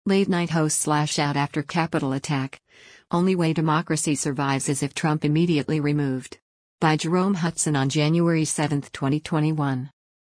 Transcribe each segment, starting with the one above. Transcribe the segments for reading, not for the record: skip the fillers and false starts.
Late-night hosts lash out after Capitol attack. Only way democracy survives is if Trump immediately removed. By Jerome Hudson on January 7, 2021.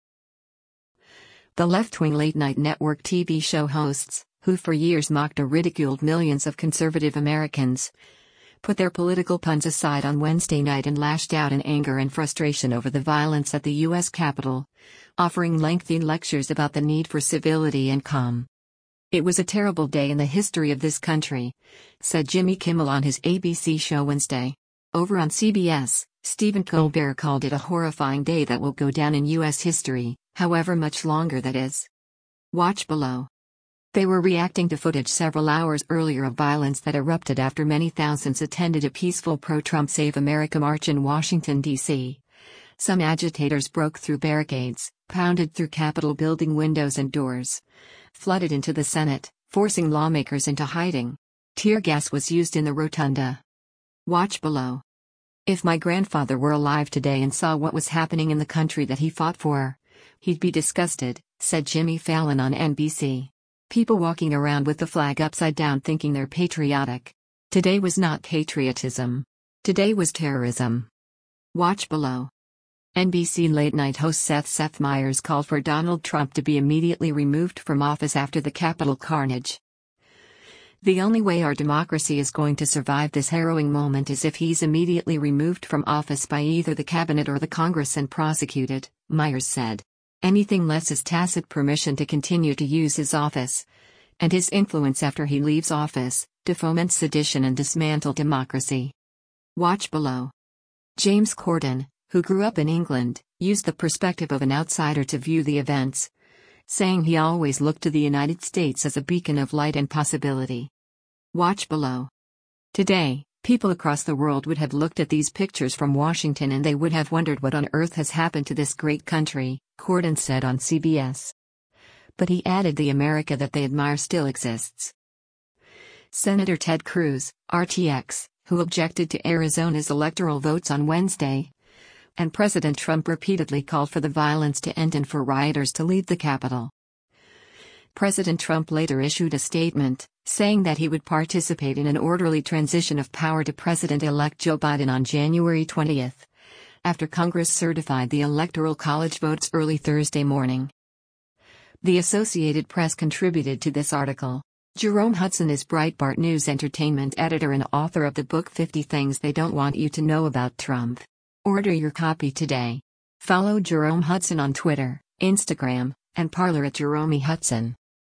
The left-wing late-night network TV show hosts, who for years mocked or ridiculed millions of conservative Americans, put their political puns aside on Wednesday night and lashed out in anger and frustration over the violence at the U.S. Capitol, offering lengthy lectures about the need for civility and calm. "It was a terrible day in the history of this country," said Jimmy Kimmel on his ABC show Wednesday. Over on CBS, Stephen Colbert called it a horrifying day that will go down in U.S. history, however much longer that is. Watch below. They were reacting to footage several hours earlier of violence that erupted after many thousands attended a peaceful pro-Trump Save America march in Washington, D.C. Some agitators broke through barricades, pounded through Capitol building windows and doors, flooded into the Senate, forcing lawmakers into hiding. Tear gas was used in the rotunda. Watch below. "If my grandfather were alive today and saw what was happening in the country that he fought for, he'd be disgusted," said Jimmy Fallon on NBC. "People walking around with the flag upside down thinking they're patriotic. Today was not patriotism. Today was terrorism." Watch below. NBC late-night host Seth Meyers called for Donald Trump to be immediately removed from office after the Capitol carnage. "The only way our democracy is going to survive this harrowing moment is if he's immediately removed from office by either the cabinet or the Congress and prosecuted," Meyers said. "Anything less is tacit permission to continue to use his office and his influence after he leaves office to foment sedition and dismantle democracy." Watch below. James Corden, who grew up in England, used the perspective of an outsider to view the events, saying he always looked to the United States as a beacon of light and possibility. Watch below. "Today, people across the world would have looked at these pictures from Washington and they would have wondered what on earth has happened to this great country," Corden said on CBS. But he added the America that they admire still exists. Senator Ted Cruz, RTX, who objected to Arizona's electoral votes on Wednesday, and President Trump repeatedly called for the violence to end and for rioters to leave the Capitol. President Trump later issued a statement, saying that he would participate in an orderly transition of power to President-elect Joe Biden on January 20, after Congress certified the Electoral College votes early Thursday morning. The Associated Press contributed to this article. Jerome Hudson is Breitbart News entertainment editor and author of the book 50 Things They Don't Want You to Know About Trump. Order your copy today. Follow Jerome Hudson on Twitter, Instagram, and Parler at Jerome Hudson.